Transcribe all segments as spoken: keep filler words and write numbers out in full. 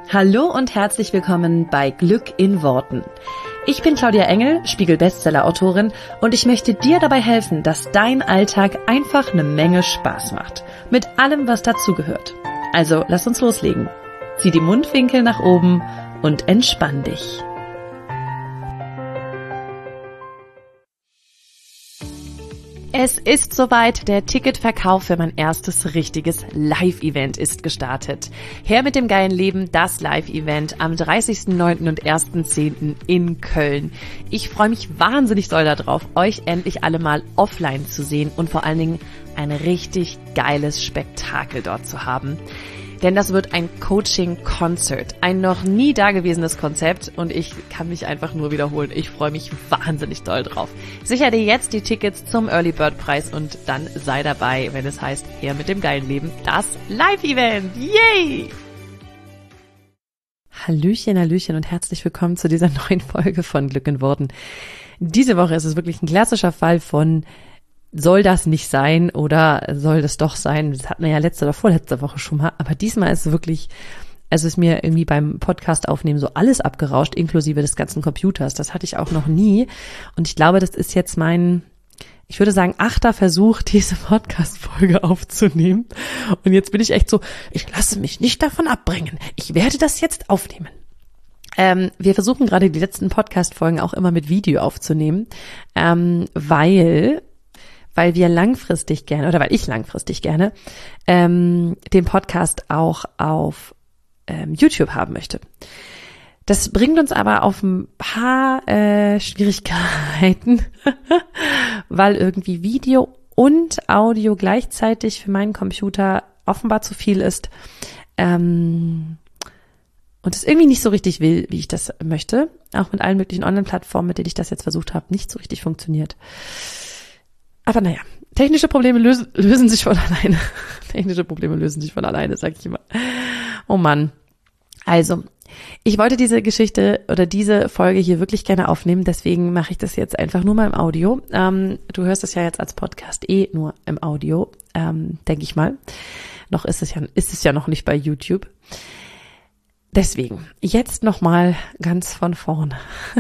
Hallo und herzlich willkommen bei Glück in Worten. Ich bin Claudia Engel, Spiegel-Bestseller-Autorin und ich möchte dir dabei helfen, dass dein Alltag einfach eine Menge Spaß macht. Mit allem, was dazugehört. Also lass uns loslegen. Zieh die Mundwinkel nach oben und entspann dich. Es ist soweit, der Ticketverkauf für mein erstes richtiges Live-Event ist gestartet. Her mit dem geilen Leben, das Live-Event am dreißigsten neunten und ersten zehnten in Köln. Ich freue mich wahnsinnig doll darauf, euch endlich alle mal offline zu sehen und vor allen Dingen ein richtig geiles Spektakel dort zu haben. Denn das wird ein Coaching-Concert, ein noch nie dagewesenes Konzept und ich kann mich einfach nur wiederholen. Ich freue mich wahnsinnig doll drauf. Sicher dir jetzt die Tickets zum Early Bird Preis und dann sei dabei, wenn es heißt, her mit dem geilen Leben, das Live-Event. Yay! Hallöchen, Hallöchen und herzlich willkommen zu dieser neuen Folge von Glück in Worten. Diese Woche ist es wirklich ein klassischer Fall von soll das nicht sein oder soll das doch sein? Das hatten wir ja letzte oder vorletzte Woche schon mal. Aber diesmal ist es wirklich, also ist mir irgendwie beim Podcast aufnehmen so alles abgerauscht, inklusive des ganzen Computers. Das hatte ich auch noch nie. Und ich glaube, das ist jetzt mein, ich würde sagen, achter Versuch, diese Podcast-Folge aufzunehmen. Und jetzt bin ich echt so, ich lasse mich nicht davon abbringen. Ich werde das jetzt aufnehmen. Ähm, wir versuchen gerade die letzten Podcast-Folgen auch immer mit Video aufzunehmen, ähm, weil... weil wir langfristig gerne, oder weil ich langfristig gerne, ähm, den Podcast auch auf ähm, YouTube haben möchte. Das bringt uns aber auf ein paar äh, Schwierigkeiten, weil irgendwie Video und Audio gleichzeitig für meinen Computer offenbar zu viel ist ähm, und es irgendwie nicht so richtig will, wie ich das möchte. Auch mit allen möglichen Online-Plattformen, mit denen ich das jetzt versucht habe, nicht so richtig funktioniert. Aber naja, technische Probleme lösen, lösen sich von alleine. Technische Probleme lösen sich von alleine, sag ich immer. Oh Mann. Also, ich wollte diese Geschichte oder diese Folge hier wirklich gerne aufnehmen, deswegen mache ich das jetzt einfach nur mal im Audio. Ähm, du hörst es ja jetzt als Podcast eh nur im Audio, ähm, denke ich mal. Noch ist es ja, ist es ja noch nicht bei YouTube. Deswegen, jetzt nochmal ganz von vorne.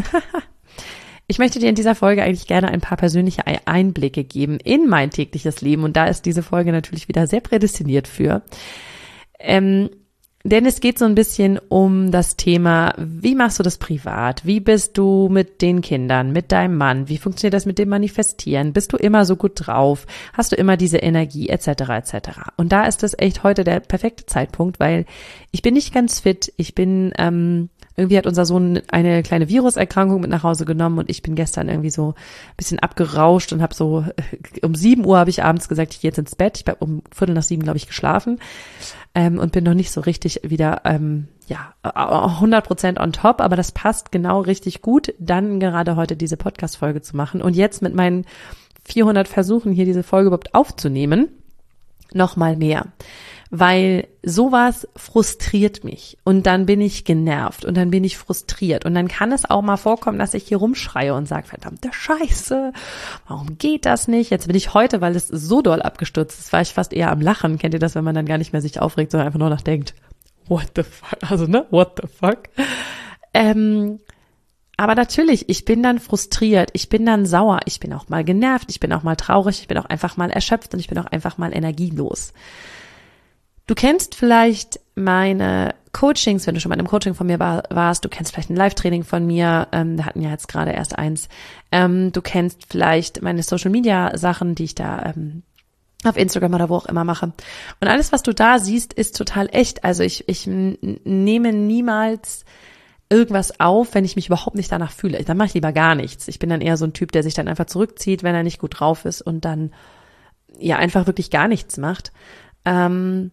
Ich möchte dir in dieser Folge eigentlich gerne ein paar persönliche Einblicke geben in mein tägliches Leben und da ist diese Folge natürlich wieder sehr prädestiniert für. Ähm, denn es geht so ein bisschen um das Thema, wie machst du das privat? Wie bist du mit den Kindern, mit deinem Mann? Wie funktioniert das mit dem Manifestieren? Bist du immer so gut drauf? Hast du immer diese Energie et cetera et cetera? Und da ist es echt heute der perfekte Zeitpunkt, weil ich bin nicht ganz fit. Ich bin ähm, Irgendwie hat unser Sohn eine kleine Viruserkrankung mit nach Hause genommen und ich bin gestern irgendwie so ein bisschen abgerauscht und habe so, um sieben Uhr habe ich abends gesagt, ich gehe jetzt ins Bett. Ich habe um Viertel nach sieben, glaube ich, geschlafen ähm, und bin noch nicht so richtig wieder, ähm, ja, hundert Prozent on top, aber das passt genau richtig gut, dann gerade heute diese Podcast-Folge zu machen und jetzt mit meinen vierhundert Versuchen hier diese Folge überhaupt aufzunehmen, noch mal mehr. Weil sowas frustriert mich und dann bin ich genervt und dann bin ich frustriert und dann kann es auch mal vorkommen, dass ich hier rumschreie und sage, verdammte Scheiße, warum geht das nicht? Jetzt bin ich heute, weil es so doll abgestürzt ist, war ich fast eher am Lachen. Kennt ihr das, wenn man dann gar nicht mehr sich aufregt, sondern einfach nur nachdenkt, what the fuck, also ne, what the fuck? Ähm, aber natürlich, ich bin dann frustriert, ich bin dann sauer, ich bin auch mal genervt, ich bin auch mal traurig, ich bin auch einfach mal erschöpft und ich bin auch einfach mal energielos. Du kennst vielleicht meine Coachings, wenn du schon mal in einem Coaching von mir war, warst, du kennst vielleicht ein Live-Training von mir, ähm, wir hatten ja jetzt gerade erst eins, ähm, du kennst vielleicht meine Social-Media-Sachen, die ich da ähm, auf Instagram oder wo auch immer mache. Und alles, was du da siehst, ist total echt. Also ich, ich n- nehme niemals irgendwas auf, wenn ich mich überhaupt nicht danach fühle. Dann mache ich lieber gar nichts. Ich bin dann eher so ein Typ, der sich dann einfach zurückzieht, wenn er nicht gut drauf ist und dann ja einfach wirklich gar nichts macht. Ähm,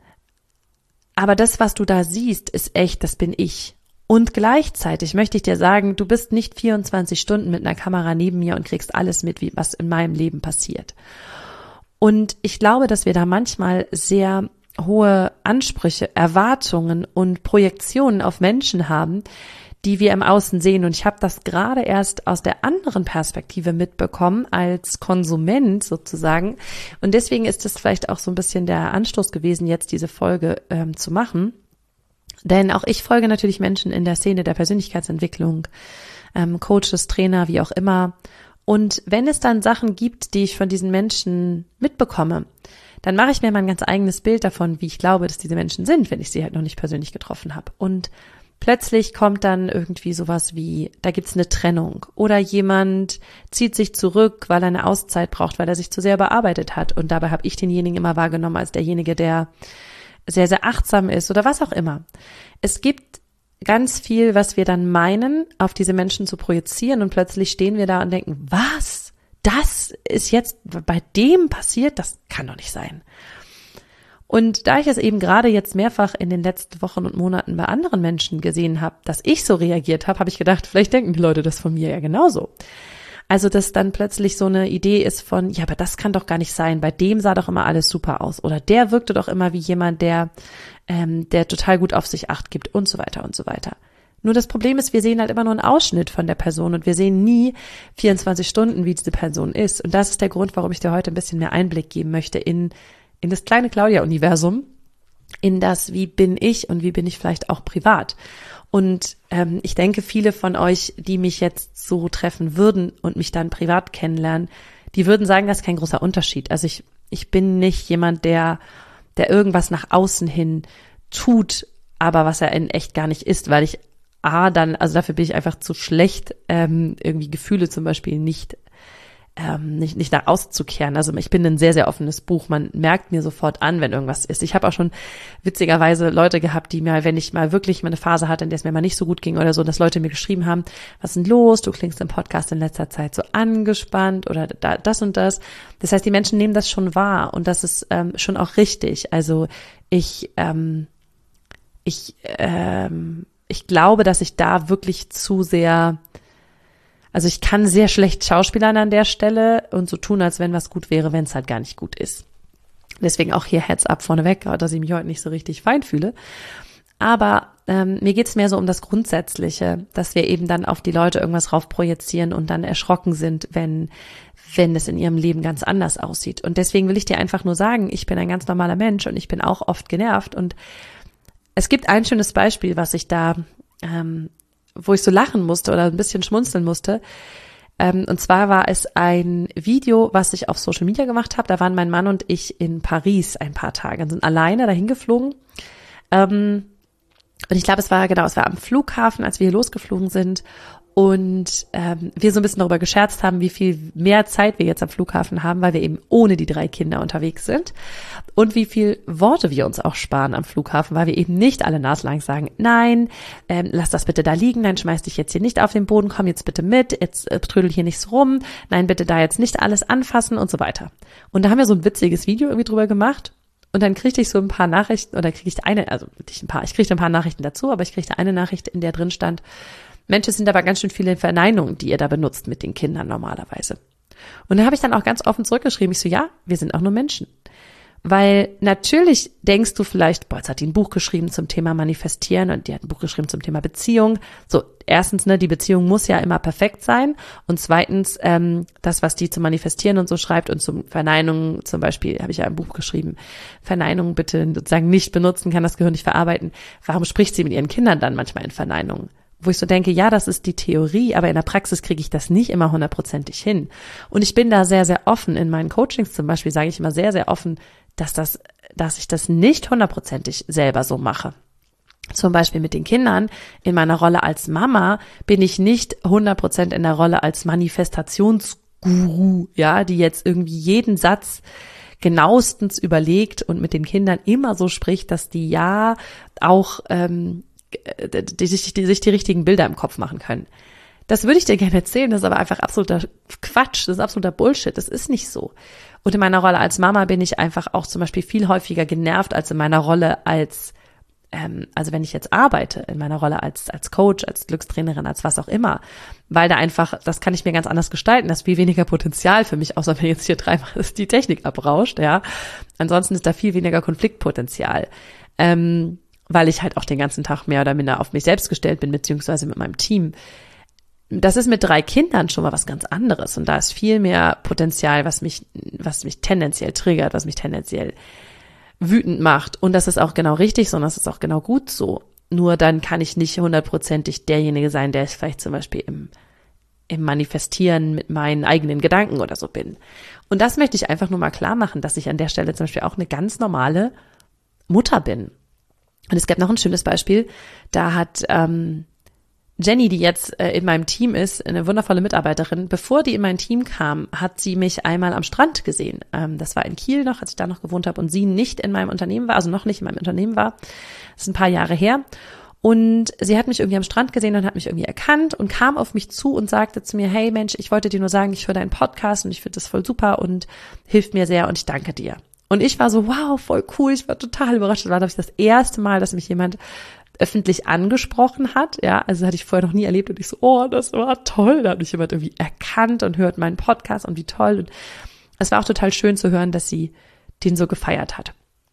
Aber das, was du da siehst, ist echt, das bin ich. Und gleichzeitig möchte ich dir sagen, du bist nicht vierundzwanzig Stunden mit einer Kamera neben mir und kriegst alles mit, wie, was in meinem Leben passiert. Und ich glaube, dass wir da manchmal sehr hohe Ansprüche, Erwartungen und Projektionen auf Menschen haben, die wir im Außen sehen. Und ich habe das gerade erst aus der anderen Perspektive mitbekommen, als Konsument sozusagen. Und deswegen ist es vielleicht auch so ein bisschen der Anstoß gewesen, jetzt diese Folge ähm, zu machen, Denn auch ich folge natürlich Menschen in der Szene der Persönlichkeitsentwicklung, ähm, Coaches, Trainer, wie auch immer. Und wenn es dann Sachen gibt, die ich von diesen Menschen mitbekomme, dann mache ich mir mal ein ganz eigenes Bild davon, wie ich glaube, dass diese Menschen sind, wenn ich sie halt noch nicht persönlich getroffen habe. Und plötzlich kommt dann irgendwie sowas wie, da gibt's eine Trennung oder jemand zieht sich zurück, weil er eine Auszeit braucht, weil er sich zu sehr überarbeitet hat. Und dabei habe ich denjenigen immer wahrgenommen als derjenige, der sehr, sehr achtsam ist oder was auch immer. Es gibt ganz viel, was wir dann meinen, auf diese Menschen zu projizieren und plötzlich stehen wir da und denken, was? Das ist jetzt bei dem passiert? Das kann doch nicht sein. Und da ich es eben gerade jetzt mehrfach in den letzten Wochen und Monaten bei anderen Menschen gesehen habe, dass ich so reagiert habe, habe ich gedacht, vielleicht denken die Leute das von mir ja genauso. Also, dass dann plötzlich so eine Idee ist von, ja, aber das kann doch gar nicht sein, bei dem sah doch immer alles super aus oder der wirkte doch immer wie jemand, der, ähm, der total gut auf sich Acht gibt und so weiter und so weiter. Nur das Problem ist, wir sehen halt immer nur einen Ausschnitt von der Person und wir sehen nie vierundzwanzig Stunden, wie diese Person ist. Und das ist der Grund, warum ich dir heute ein bisschen mehr Einblick geben möchte in, in das kleine Claudia-Universum, in das, wie bin ich und wie bin ich vielleicht auch privat. Und ähm, ich denke, viele von euch, die mich jetzt so treffen würden und mich dann privat kennenlernen, die würden sagen, das ist kein großer Unterschied. Also ich, ich bin nicht jemand, der, der irgendwas nach außen hin tut, aber was er in echt gar nicht ist, weil ich A, dann, also dafür bin ich einfach zu schlecht, ähm, irgendwie Gefühle zum Beispiel nicht, ähm, nicht, nicht nach außen zu kehren. Also ich bin ein sehr, sehr offenes Buch. Man merkt mir sofort an, wenn irgendwas ist. Ich habe auch schon witzigerweise Leute gehabt, die mir, wenn ich mal wirklich mal eine Phase hatte, in der es mir mal nicht so gut ging oder so, dass Leute mir geschrieben haben, was ist denn los? Du klingst im Podcast in letzter Zeit so angespannt oder da, das und das. Das heißt, die Menschen nehmen das schon wahr und das ist ähm, schon auch richtig. Also ich, ähm, ich, ähm, ich glaube, dass ich da wirklich zu sehr, also ich kann sehr schlecht schauspielern an der Stelle und so tun, als wenn was gut wäre, wenn es halt gar nicht gut ist. Deswegen auch hier Heads up vorneweg, dass ich mich heute nicht so richtig fein fühle. Aber ähm, mir geht's mehr so um das Grundsätzliche, dass wir eben dann auf die Leute irgendwas raufprojizieren und dann erschrocken sind, wenn wenn es in ihrem Leben ganz anders aussieht. Und deswegen will ich dir einfach nur sagen, ich bin ein ganz normaler Mensch und ich bin auch oft genervt und es gibt ein schönes Beispiel, was ich da, ähm, wo ich so lachen musste oder ein bisschen schmunzeln musste. Ähm, und zwar war es ein Video, was ich auf Social Media gemacht habe. Da waren mein Mann und ich in Paris ein paar Tage und sind alleine dahin geflogen. Ähm, und ich glaube, es war genau, es war am Flughafen, als wir hier losgeflogen sind. Und ähm, wir so ein bisschen darüber gescherzt haben, wie viel mehr Zeit wir jetzt am Flughafen haben, weil wir eben ohne die drei Kinder unterwegs sind. Und wie viel Worte wir uns auch sparen am Flughafen, weil wir eben nicht alle naslang sagen, nein, ähm, lass das bitte da liegen, nein, schmeiß dich jetzt hier nicht auf den Boden, komm jetzt bitte mit, jetzt äh, trödel hier nicht so rum, nein, bitte da jetzt nicht alles anfassen und so weiter. Und da haben wir so ein witziges Video irgendwie drüber gemacht. Und dann kriegte ich so ein paar Nachrichten, oder kriegte ich eine, also nicht ein paar, ich kriegte ein paar Nachrichten dazu, aber ich kriegte eine Nachricht, in der drin stand, Mensch, es sind aber ganz schön viele Verneinungen, die ihr da benutzt mit den Kindern normalerweise. Und da habe ich dann auch ganz offen zurückgeschrieben, ich so, ja, wir sind auch nur Menschen. Weil natürlich denkst du vielleicht, boah, jetzt hat die ein Buch geschrieben zum Thema Manifestieren und die hat ein Buch geschrieben zum Thema Beziehung. So, erstens, ne, die Beziehung muss ja immer perfekt sein und zweitens, ähm, das, was die zum Manifestieren und so schreibt und zum Verneinungen zum Beispiel, habe ich ja ein Buch geschrieben, Verneinungen bitte sozusagen nicht benutzen, kann das Gehirn nicht verarbeiten. Warum spricht sie mit ihren Kindern dann manchmal in Verneinungen? Wo ich so denke, ja, das ist die Theorie, aber in der Praxis kriege ich das nicht immer hundertprozentig hin. Und ich bin da sehr, sehr offen. In meinen Coachings zum Beispiel sage ich immer sehr, sehr offen, dass das, dass ich das nicht hundertprozentig selber so mache. Zum Beispiel mit den Kindern. In meiner Rolle als Mama bin ich nicht hundert Prozent in der Rolle als Manifestationsguru, ja, die jetzt irgendwie jeden Satz genauestens überlegt und mit den Kindern immer so spricht, dass die ja auch ähm, die sich, die sich die richtigen Bilder im Kopf machen können. Das würde ich dir gerne erzählen, das ist aber einfach absoluter Quatsch, das ist absoluter Bullshit, das ist nicht so. Und in meiner Rolle als Mama bin ich einfach auch zum Beispiel viel häufiger genervt als in meiner Rolle als, ähm, also wenn ich jetzt arbeite, in meiner Rolle als als Coach, als Glückstrainerin, als was auch immer, weil da einfach, das kann ich mir ganz anders gestalten, da ist viel weniger Potenzial für mich, außer wenn jetzt hier dreimal die Technik abrauscht, ja. Ansonsten ist da viel weniger Konfliktpotenzial. Ähm, weil ich halt auch den ganzen Tag mehr oder minder auf mich selbst gestellt bin, beziehungsweise mit meinem Team. Das ist mit drei Kindern schon mal was ganz anderes und da ist viel mehr Potenzial, was mich, was mich tendenziell triggert, was mich tendenziell wütend macht und das ist auch genau richtig so und das ist auch genau gut so. Nur dann kann ich nicht hundertprozentig derjenige sein, der ich vielleicht zum Beispiel im, im Manifestieren mit meinen eigenen Gedanken oder so bin. Und das möchte ich einfach nur mal klar machen, dass ich an der Stelle zum Beispiel auch eine ganz normale Mutter bin. Und es gab noch ein schönes Beispiel, da hat ähm, Jenny, die jetzt äh, in meinem Team ist, eine wundervolle Mitarbeiterin, bevor die in mein Team kam, hat sie mich einmal am Strand gesehen. Ähm, das war in Kiel noch, als ich da noch gewohnt habe und sie nicht in meinem Unternehmen war, also noch nicht in meinem Unternehmen war. Das ist ein paar Jahre her. Und sie hat mich irgendwie am Strand gesehen und hat mich irgendwie erkannt und kam auf mich zu und sagte zu mir, hey Mensch, ich wollte dir nur sagen, ich höre deinen Podcast und ich finde das voll super und hilft mir sehr und ich danke dir. Und ich war so, wow, voll cool, ich war total überrascht. Das war, glaube ich, das erste Mal, dass mich jemand öffentlich angesprochen hat, ja, also das hatte ich vorher noch nie erlebt und ich so, oh, das war toll, da hat mich jemand irgendwie erkannt und hört meinen Podcast und wie toll und es war auch total schön zu hören, dass sie den so gefeiert hat.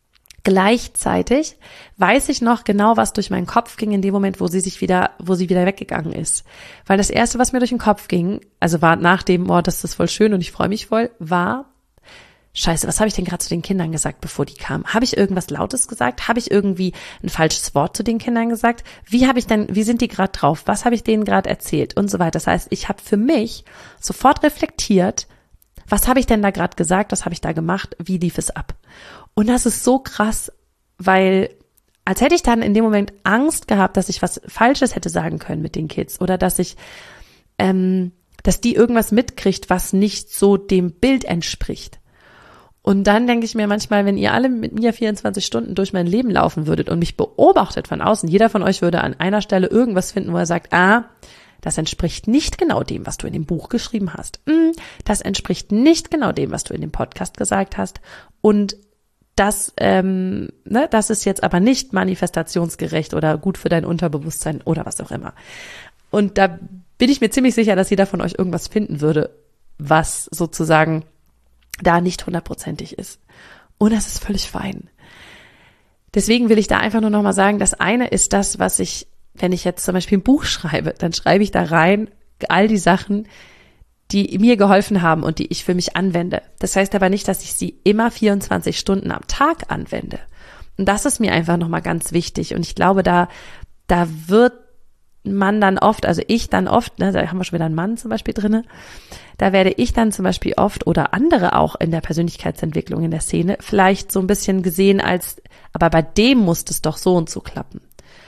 Gleichzeitig weiß ich noch genau, was durch meinen Kopf ging in dem Moment, wo sie sich wieder, wo sie wieder weggegangen ist, weil das erste, was mir durch den Kopf ging, also war nach dem, oh, das ist voll schön und ich freue mich voll, war, Scheiße, was habe ich denn gerade zu den Kindern gesagt, bevor die kamen? Habe ich irgendwas Lautes gesagt? Habe ich irgendwie ein falsches Wort zu den Kindern gesagt? Wie habe ich denn, wie sind die gerade drauf? Was habe ich denen gerade erzählt? Und so weiter. Das heißt, ich habe für mich sofort reflektiert, was habe ich denn da gerade gesagt? Was habe ich da gemacht? Wie lief es ab? Und das ist so krass, weil als hätte ich dann in dem Moment Angst gehabt, dass ich was Falsches hätte sagen können mit den Kids oder dass ich, ähm, dass die irgendwas mitkriegt, was nicht so dem Bild entspricht. Und dann denke ich mir manchmal, wenn ihr alle mit mir vierundzwanzig Stunden durch mein Leben laufen würdet und mich beobachtet von außen, jeder von euch würde an einer Stelle irgendwas finden, wo er sagt, ah, das entspricht nicht genau dem, was du in dem Buch geschrieben hast. Das entspricht nicht genau dem, was du in dem Podcast gesagt hast. Und das, ähm, ne, das ist jetzt aber nicht manifestationsgerecht oder gut für dein Unterbewusstsein oder was auch immer. Und da bin ich mir ziemlich sicher, dass jeder von euch irgendwas finden würde, was sozusagen da nicht hundertprozentig ist. Und das ist völlig fein. Deswegen will ich da einfach nur nochmal sagen, das eine ist das, was ich, wenn ich jetzt zum Beispiel ein Buch schreibe, dann schreibe ich da rein all die Sachen, die mir geholfen haben und die ich für mich anwende. Das heißt aber nicht, dass ich sie immer vierundzwanzig Stunden am Tag anwende. Und das ist mir einfach nochmal ganz wichtig. Und ich glaube, da, da wird man dann oft, also ich dann oft, ne, da haben wir schon wieder einen Mann zum Beispiel drinne, da werde ich dann zum Beispiel oft oder andere auch in der Persönlichkeitsentwicklung in der Szene vielleicht so ein bisschen gesehen als, aber bei dem muss es doch so und so klappen.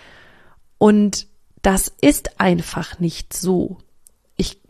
Und das ist einfach nicht so. Ich,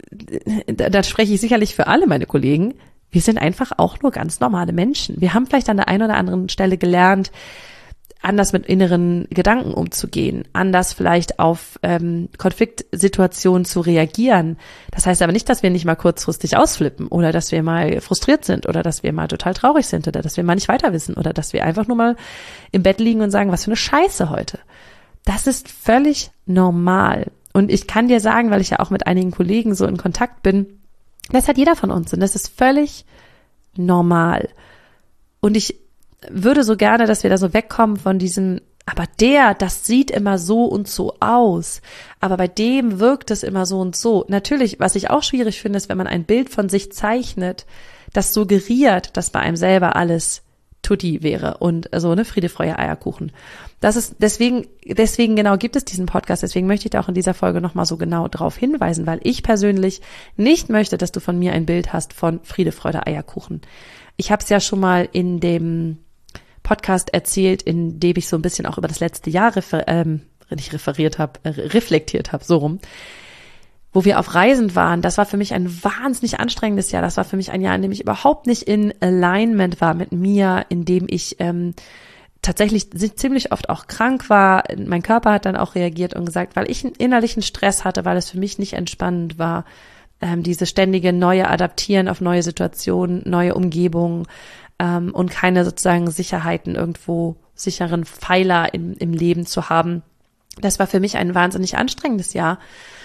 da, da spreche ich sicherlich für alle meine Kollegen, wir sind einfach auch nur ganz normale Menschen. Wir haben vielleicht an der einen oder anderen Stelle gelernt, anders mit inneren Gedanken umzugehen, anders vielleicht auf ähm, Konfliktsituationen zu reagieren. Das heißt aber nicht, dass wir nicht mal kurzfristig ausflippen oder dass wir mal frustriert sind oder dass wir mal total traurig sind oder dass wir mal nicht weiter wissen oder dass wir einfach nur mal im Bett liegen und sagen, was für eine Scheiße heute. Das ist völlig normal. Und ich kann dir sagen, weil ich ja auch mit einigen Kollegen so in Kontakt bin, das hat jeder von uns und das ist völlig normal. Und ich würde so gerne, dass wir da so wegkommen von diesem, aber der, das sieht immer so und so aus, aber bei dem wirkt es immer so und so. Natürlich, was ich auch schwierig finde, ist, wenn man ein Bild von sich zeichnet, das suggeriert, dass bei einem selber alles Tutti wäre und so, ne, Friede, Freude, Eierkuchen. Das ist, deswegen, deswegen genau gibt es diesen Podcast, deswegen möchte ich da auch in dieser Folge nochmal so genau drauf hinweisen, weil ich persönlich nicht möchte, dass du von mir ein Bild hast von Friede, Freude, Eierkuchen. Ich habe es ja schon mal in dem Podcast erzählt, in dem ich so ein bisschen auch über das letzte Jahr refer- ähm, nicht referiert habe, äh, reflektiert habe, so rum, wo wir auf Reisen waren. Das war für mich ein wahnsinnig anstrengendes Jahr. Das war für mich ein Jahr, in dem ich überhaupt nicht in Alignment war mit mir, in dem ich ähm, tatsächlich ziemlich oft auch krank war. Mein Körper hat dann auch reagiert und gesagt, weil ich einen innerlichen Stress hatte, weil es für mich nicht entspannend war, ähm, diese ständige neue Adaptieren auf neue Situationen, neue Umgebungen, und keine sozusagen Sicherheiten irgendwo, sicheren Pfeiler im, im Leben zu haben. Das war für mich ein wahnsinnig anstrengendes Jahr.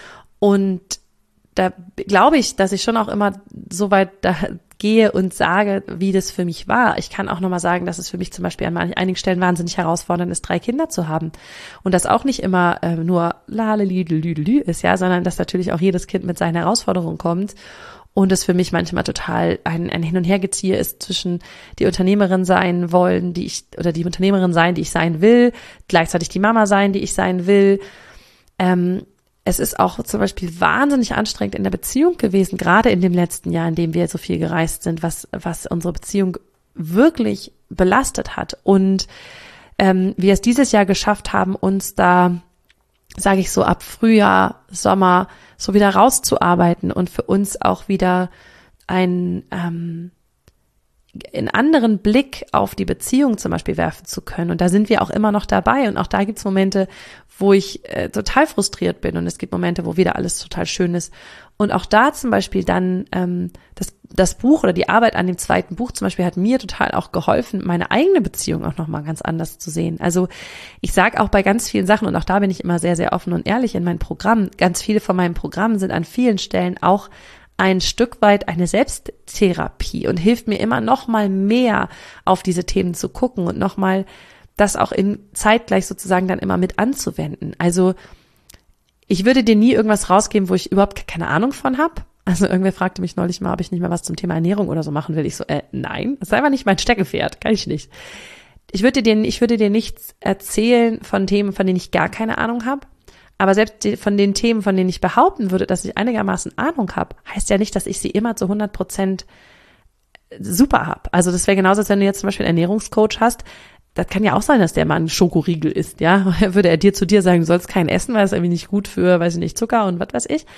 Und da glaube ich, dass ich schon auch immer so weit da gehe und sage, wie das für mich war. Ich kann auch nochmal sagen, dass es für mich zum Beispiel an einigen Stellen wahnsinnig herausfordernd ist, drei Kinder zu haben. Und das auch nicht immer äh, nur lalelüdelüdelü ist, ja, sondern dass natürlich auch jedes Kind mit seinen Herausforderungen kommt. und es für mich manchmal total ein, ein Hin- und Hergeziehe ist zwischen die Unternehmerin sein wollen, die ich, oder die Unternehmerin sein, die ich sein will, gleichzeitig die Mama sein, die ich sein will. Ähm, es ist auch zum Beispiel wahnsinnig anstrengend in der Beziehung gewesen, gerade in dem letzten Jahr, in dem wir so viel gereist sind, was, was unsere Beziehung wirklich belastet hat. Und ähm, wir es dieses Jahr geschafft haben, uns da, sage ich so, ab Frühjahr, Sommer so wieder rauszuarbeiten und für uns auch wieder ein ähm, einen anderen Blick auf die Beziehung zum Beispiel werfen zu können. Und da sind wir auch immer noch dabei. Und auch da gibt's Momente, wo ich äh, total frustriert bin. Und es gibt Momente, wo wieder alles total schön ist. Und auch da zum Beispiel dann ähm, das, das Buch oder die Arbeit an dem zweiten Buch zum Beispiel hat mir total auch geholfen, meine eigene Beziehung auch nochmal ganz anders zu sehen. Also ich sage auch bei ganz vielen Sachen, und auch da bin ich immer sehr, sehr offen und ehrlich in meinen Programmen, ganz viele von meinen Programmen sind an vielen Stellen auch ein Stück weit eine Selbsttherapie und hilft mir immer noch mal mehr auf diese Themen zu gucken und noch mal das auch in zeitgleich sozusagen dann immer mit anzuwenden. Also ich würde dir nie irgendwas rausgeben, wo ich überhaupt keine Ahnung von habe. Also irgendwer fragte mich neulich mal, ob ich nicht mehr was zum Thema Ernährung oder so machen will. Ich so, äh, nein, das ist einfach nicht mein Steckenpferd, kann ich nicht. Ich würde dir, ich würde dir nichts erzählen von Themen, von denen ich gar keine Ahnung habe. Aber selbst die, von den Themen, von denen ich behaupten würde, dass ich einigermaßen Ahnung habe, heißt ja nicht, dass ich sie immer zu hundert Prozent super habe. Also das wäre genauso, als wenn du jetzt zum Beispiel einen Ernährungscoach hast. Das kann ja auch sein, dass der mal ein Schokoriegel isst, ja. Würde er dir zu dir sagen, du sollst keinen essen, weil es irgendwie nicht gut für, weiß ich nicht, Zucker und was weiß ich.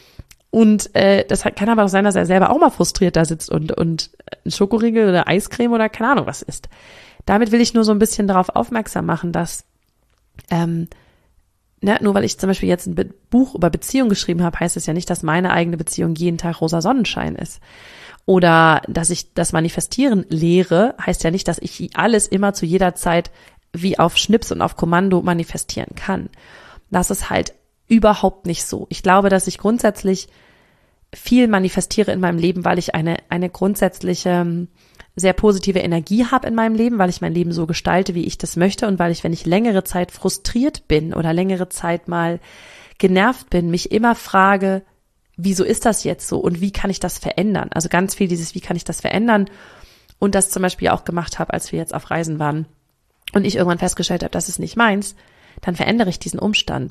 Und äh, das kann aber auch sein, dass er selber auch mal frustriert da sitzt und und ein Schokoriegel oder Eiscreme oder keine Ahnung was isst. Damit will ich nur so ein bisschen darauf aufmerksam machen, dass ähm, Ne, nur weil ich zum Beispiel jetzt ein Be- Buch über Beziehung geschrieben habe, heißt es ja nicht, dass meine eigene Beziehung jeden Tag rosa Sonnenschein ist. Oder dass ich das Manifestieren lehre, heißt ja nicht, dass ich alles immer zu jeder Zeit wie auf Schnips und auf Kommando manifestieren kann. Das ist halt überhaupt nicht so. Ich glaube, dass ich grundsätzlich viel manifestiere in meinem Leben, weil ich eine eine grundsätzliche sehr positive Energie habe in meinem Leben, weil ich mein Leben so gestalte, wie ich das möchte und weil ich, wenn ich längere Zeit frustriert bin oder längere Zeit mal genervt bin, mich immer frage, wieso ist das jetzt so und wie kann ich das verändern? Also ganz viel dieses, wie kann ich das verändern? Und das zum Beispiel auch gemacht habe, als wir jetzt auf Reisen waren und ich irgendwann festgestellt habe, das ist nicht meins, dann verändere ich diesen Umstand.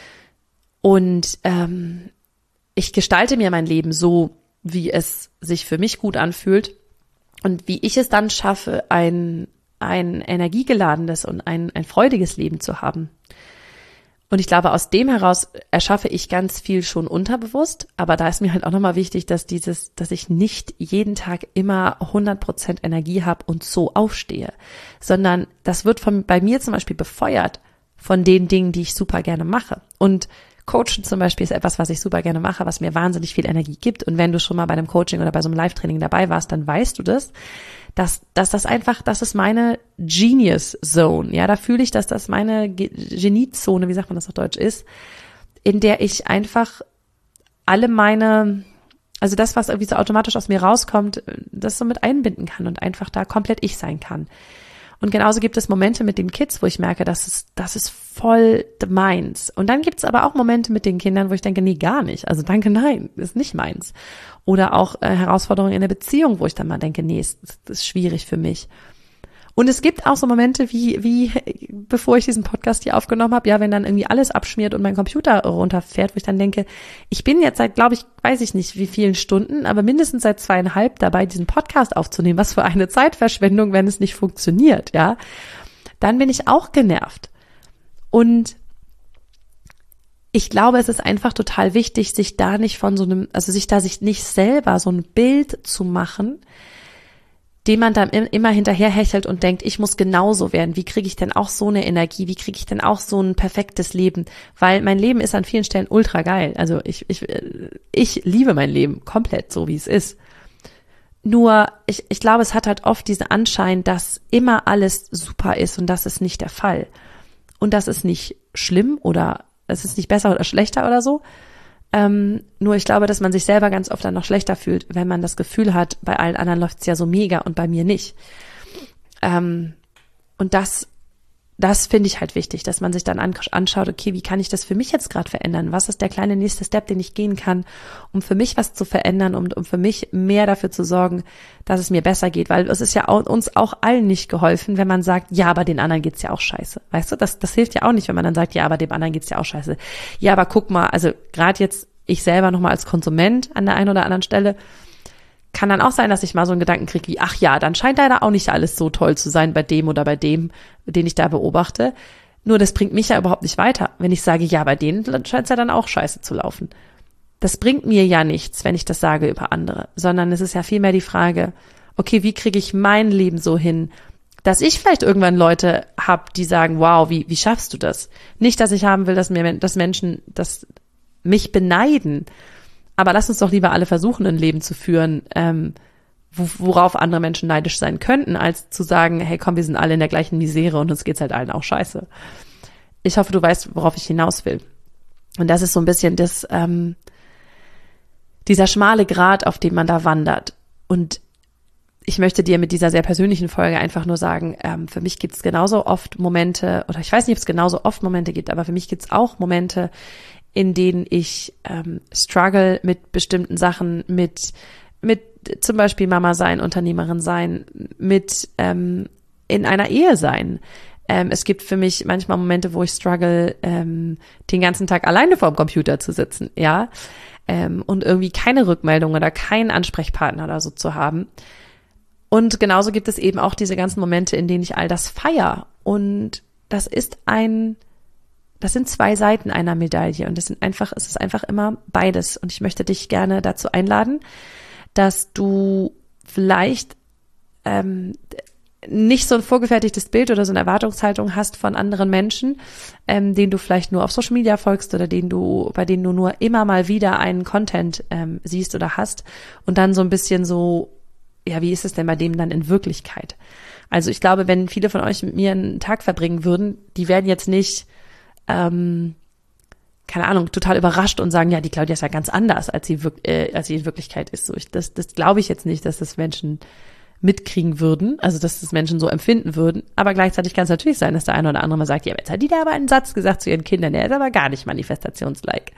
Und ähm, ich gestalte mir mein Leben so, wie es sich für mich gut anfühlt. Und wie ich es dann schaffe, ein, ein energiegeladenes und ein, ein freudiges Leben zu haben. Und ich glaube, aus dem heraus erschaffe ich ganz viel schon unterbewusst. Aber da ist mir halt auch nochmal wichtig, dass dieses, dass ich nicht jeden Tag immer hundert Prozent Energie habe und so aufstehe. Sondern das wird von, bei mir zum Beispiel befeuert von den Dingen, die ich super gerne mache. Und Coachen zum Beispiel ist etwas, was ich super gerne mache, was mir wahnsinnig viel Energie gibt. Und wenn du schon mal bei einem Coaching oder bei so einem Live-Training dabei warst, dann weißt du das, dass, dass das einfach, das ist meine Genius Zone. Ja, da fühle ich, dass das meine Geniezone, wie sagt man das auf Deutsch, ist, in der ich einfach alle meine, also das, was irgendwie so automatisch aus mir rauskommt, das so mit einbinden kann und einfach da komplett ich sein kann. Und genauso gibt es Momente mit den Kids, wo ich merke, das ist, das ist voll meins. Und dann gibt es aber auch Momente mit den Kindern, wo ich denke, nee, gar nicht. Also danke, nein, ist nicht meins. Oder auch äh, Herausforderungen in der Beziehung, wo ich dann mal denke, nee, ist, ist schwierig für mich. Und es gibt auch so Momente, wie, wie, bevor ich diesen Podcast hier aufgenommen habe, ja, wenn dann irgendwie alles abschmiert und mein Computer runterfährt, wo ich dann denke, ich bin jetzt seit, glaube ich, weiß ich nicht wie vielen Stunden, aber mindestens seit zweieinhalb dabei, diesen Podcast aufzunehmen. Was für eine Zeitverschwendung, wenn es nicht funktioniert, ja. Dann bin ich auch genervt. Und ich glaube, es ist einfach total wichtig, sich da nicht von so einem, also sich da sich nicht selber so ein Bild zu machen, dem man dann immer hinterher hechelt und denkt, ich muss genauso werden. Wie kriege ich denn auch so eine Energie? Wie kriege ich denn auch so ein perfektes Leben? Weil mein Leben ist an vielen Stellen ultra geil. Also ich, ich, ich liebe mein Leben komplett so, wie es ist. Nur, ich, ich glaube, es hat halt oft diesen Anschein, dass immer alles super ist und das ist nicht der Fall. Und das ist nicht schlimm oder es ist nicht besser oder schlechter oder so. Ähm, nur ich glaube, dass man sich selber ganz oft dann noch schlechter fühlt, wenn man das Gefühl hat, bei allen anderen läuft's ja so mega und bei mir nicht. Ähm, und das das finde ich halt wichtig, dass man sich dann anschaut, okay, wie kann ich das für mich jetzt gerade verändern? Was ist der kleine nächste Step, den ich gehen kann, um für mich was zu verändern und um für mich mehr dafür zu sorgen, dass es mir besser geht? Weil es ist ja auch, uns auch allen nicht geholfen, wenn man sagt, ja, aber den anderen geht's ja auch scheiße. Weißt du, das, das hilft ja auch nicht, wenn man dann sagt, ja, aber dem anderen geht's ja auch scheiße. Ja, aber guck mal, also gerade jetzt ich selber nochmal als Konsument an der einen oder anderen Stelle, kann dann auch sein, dass ich mal so einen Gedanken kriege wie, ach ja, dann scheint leider auch nicht alles so toll zu sein bei dem oder bei dem, den ich da beobachte. Nur das bringt mich ja überhaupt nicht weiter. Wenn ich sage, ja, bei denen scheint es ja dann auch scheiße zu laufen. Das bringt mir ja nichts, wenn ich das sage über andere, sondern es ist ja vielmehr die Frage, okay, wie kriege ich mein Leben so hin, dass ich vielleicht irgendwann Leute habe, die sagen, wow, wie, wie schaffst du das? Nicht, dass ich haben will, dass mir, dass Menschen das mich beneiden, aber lass uns doch lieber alle versuchen, ein Leben zu führen, ähm, worauf andere Menschen neidisch sein könnten, als zu sagen, hey komm, wir sind alle in der gleichen Misere und uns geht's halt allen auch scheiße. Ich hoffe, du weißt, worauf ich hinaus will. Und das ist so ein bisschen das, ähm, dieser schmale Grat, auf dem man da wandert. Und ich möchte dir mit dieser sehr persönlichen Folge einfach nur sagen, ähm, für mich gibt's genauso oft Momente, oder ich weiß nicht, ob es genauso oft Momente gibt, aber für mich gibt's auch Momente, in denen ich ähm, struggle mit bestimmten Sachen, mit mit zum Beispiel Mama sein, Unternehmerin sein, mit ähm, in einer Ehe sein. Ähm, es gibt für mich manchmal Momente, wo ich struggle, ähm, den ganzen Tag alleine vorm Computer zu sitzen, ja, ähm, und irgendwie keine Rückmeldung oder keinen Ansprechpartner oder so zu haben. Und genauso gibt es eben auch diese ganzen Momente, in denen ich all das feiere. Und das ist ein Das sind zwei Seiten einer Medaille und das sind einfach, es ist einfach immer beides. Und ich möchte dich gerne dazu einladen, dass du vielleicht ähm, nicht so ein vorgefertigtes Bild oder so eine Erwartungshaltung hast von anderen Menschen, ähm, denen du vielleicht nur auf Social Media folgst oder denen du, bei denen du nur immer mal wieder einen Content ähm, siehst oder hast und dann so ein bisschen so, ja, wie ist es denn bei dem dann in Wirklichkeit? Also ich glaube, wenn viele von euch mit mir einen Tag verbringen würden, die werden jetzt nicht Ähm, keine Ahnung, total überrascht und sagen, ja, die Claudia ist ja ganz anders, als sie, wirk- äh, als sie in Wirklichkeit ist. So, ich, das, das glaube ich jetzt nicht, dass das Menschen mitkriegen würden, also dass das Menschen so empfinden würden. Aber gleichzeitig kann es natürlich sein, dass der eine oder andere mal sagt, ja, jetzt hat die da aber einen Satz gesagt zu ihren Kindern, der ist aber gar nicht manifestationslike.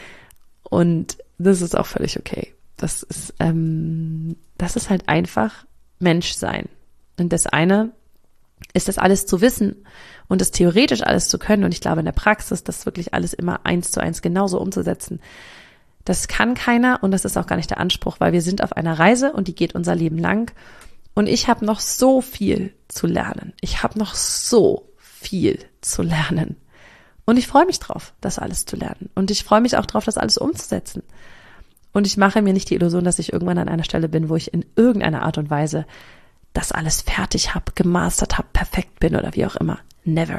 Und das ist auch völlig okay. Das ist, ähm, das ist halt einfach Menschsein. Und das eine ist das alles zu wissen und das theoretisch alles zu können. Und ich glaube in der Praxis, das wirklich alles immer eins zu eins genauso umzusetzen. Das kann keiner und das ist auch gar nicht der Anspruch, weil wir sind auf einer Reise und die geht unser Leben lang. Und ich habe noch so viel zu lernen. Ich habe noch so viel zu lernen. Und ich freue mich drauf, das alles zu lernen. Und ich freue mich auch drauf, das alles umzusetzen. Und ich mache mir nicht die Illusion, dass ich irgendwann an einer Stelle bin, wo ich in irgendeiner Art und Weise das alles fertig habe, gemastert habe, perfekt bin oder wie auch immer. Never.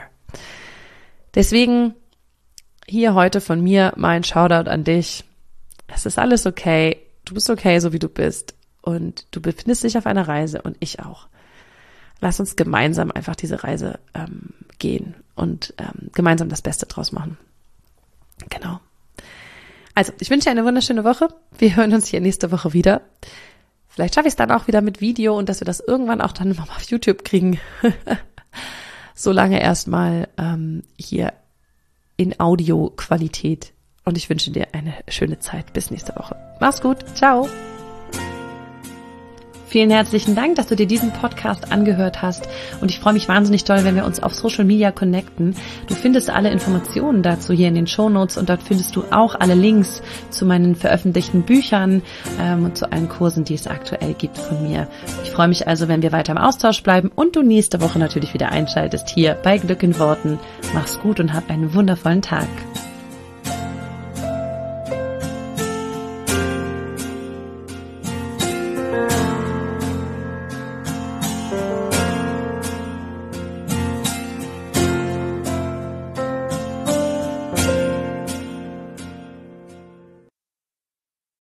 Deswegen hier heute von mir mein Shoutout an dich. Es ist alles okay. Du bist okay, so wie du bist. Und du befindest dich auf einer Reise und ich auch. Lass uns gemeinsam einfach diese Reise ähm, gehen und ähm, gemeinsam das Beste draus machen. Genau. Also, ich wünsche dir eine wunderschöne Woche. Wir hören uns hier nächste Woche wieder. Vielleicht schaffe ich es dann auch wieder mit Video und dass wir das irgendwann auch dann mal auf YouTube kriegen. Solange erstmal ähm, hier in Audioqualität. Und ich wünsche dir eine schöne Zeit. Bis nächste Woche. Mach's gut. Ciao. Vielen herzlichen Dank, dass du dir diesen Podcast angehört hast und ich freue mich wahnsinnig doll, wenn wir uns auf Social Media connecten. Du findest alle Informationen dazu hier in den Shownotes und dort findest du auch alle Links zu meinen veröffentlichten Büchern ähm, und zu allen Kursen, die es aktuell gibt von mir. Ich freue mich also, wenn wir weiter im Austausch bleiben und du nächste Woche natürlich wieder einschaltest hier bei Glück in Worten. Mach's gut und hab einen wundervollen Tag.